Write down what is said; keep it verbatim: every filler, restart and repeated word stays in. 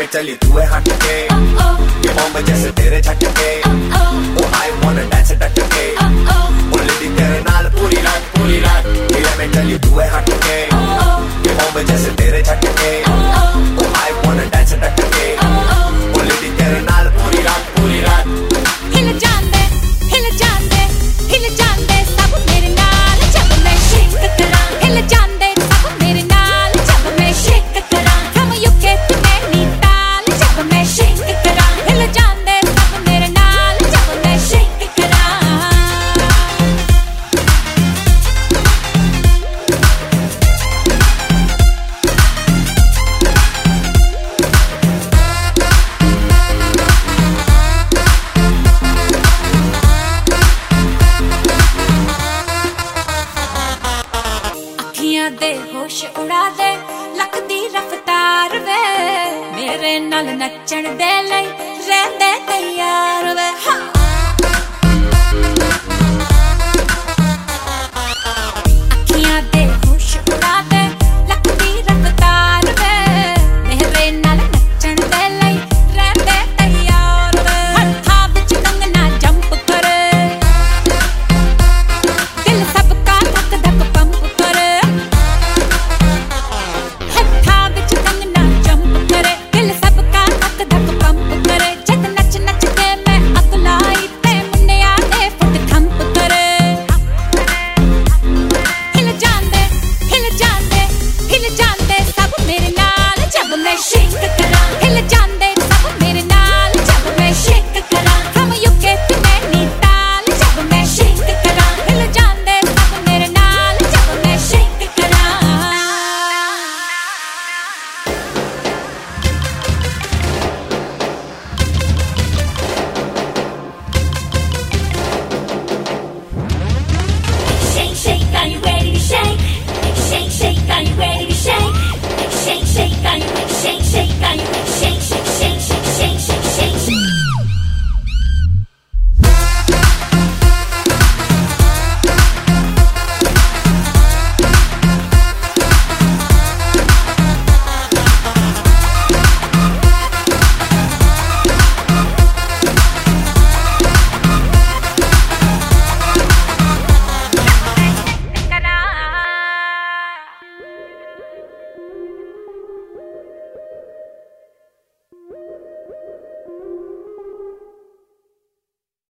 में चली तू है हट के, ये बॉम्ब जैसे तेरे झटके। ओ आई वांना डांस डट के, ओ लेडी तेरे नाल पूरी रात पूरी रात। ये में चली तू है हट के, ये बॉम्ब जैसे तेरे झटके। ओ आई वांना डांस डट के, ओ लेडी तेरे नाल पूरी रात पूरी रात। हिल जांदे हिल जांदे हिल जांदे सब मेरे नाल जब मैं शेक करा। हिल जांदे सब मेरे नाल जब मैं शेक करा। From U K to Nainital जब मैं शेक करा। हिल जांदे सब मेरे नाल जब मैं शेक करा। अखियां दे होश उड़ा दे लकदी रफ्तार वे। मेरे नाल नचण दे लई रहंदे तैयार वे। हाँ